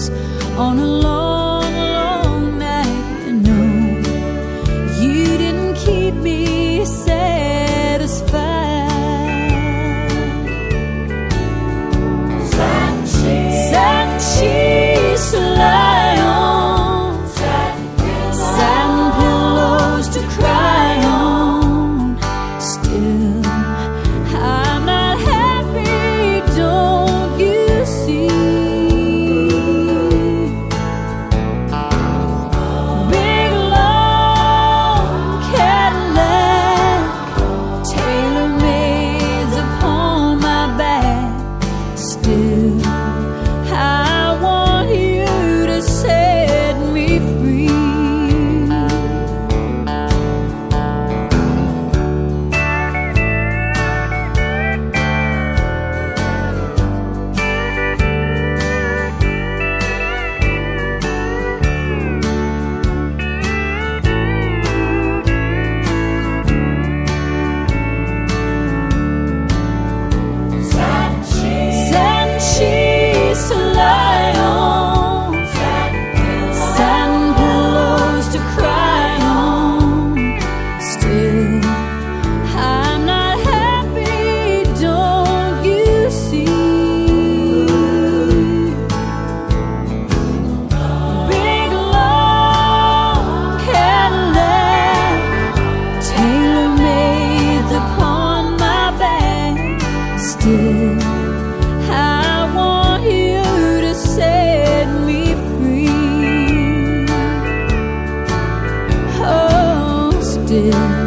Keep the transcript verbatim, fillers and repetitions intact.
close on a long, long night. You know, you didn't keep me satisfied. Satin sheets, satin sheets to lie on, satin pillows, satin pillows to cry on. Still, I'm not happy, don't you see? Big long Cadillac, tailor-mades upon my back. Still, I want you to set me free. Satin sheets to lie on, satin pillows to cry on. Still, I'm not happy, don't you see? Big long Cadillac, tailor-mades upon my back. Still, I want you to set me free. Oh, still